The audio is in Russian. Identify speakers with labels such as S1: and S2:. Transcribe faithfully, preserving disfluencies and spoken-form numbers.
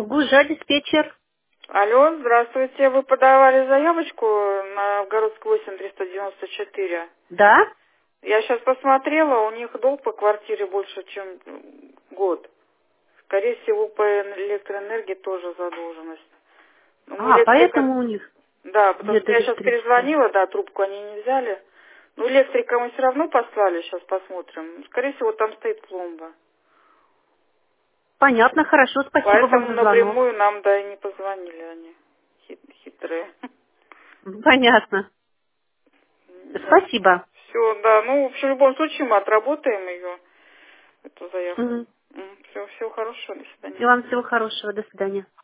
S1: Гужа, диспетчер.
S2: Алло, здравствуйте. Вы подавали заявочку на Городскую восемь триста девяносто четыре.
S1: Да?
S2: Я сейчас посмотрела, у них долг по квартире больше, чем год. Скорее всего, по электроэнергии тоже задолженность. Ну, мы
S1: А,
S2: электрика...
S1: поэтому у них
S2: Да, потому что
S1: где-то
S2: я сейчас
S1: электричество.
S2: перезвонила, да, трубку они не взяли. Ну, электрика мы все равно послали, сейчас посмотрим. Скорее всего, там стоит пломба.
S1: Понятно, хорошо, спасибо вам
S2: Поэтому
S1: за звонок.
S2: напрямую нам, да, и не позвонили они. Хит- Хитрые.
S1: Понятно.
S2: Ну,
S1: Спасибо.
S2: все, да. Ну, в общем, в любом случае мы отработаем ее, эту заявку.
S1: Мгм.
S2: Все, всего хорошего, до
S1: И
S2: свидания.
S1: вам всего хорошего, до свидания.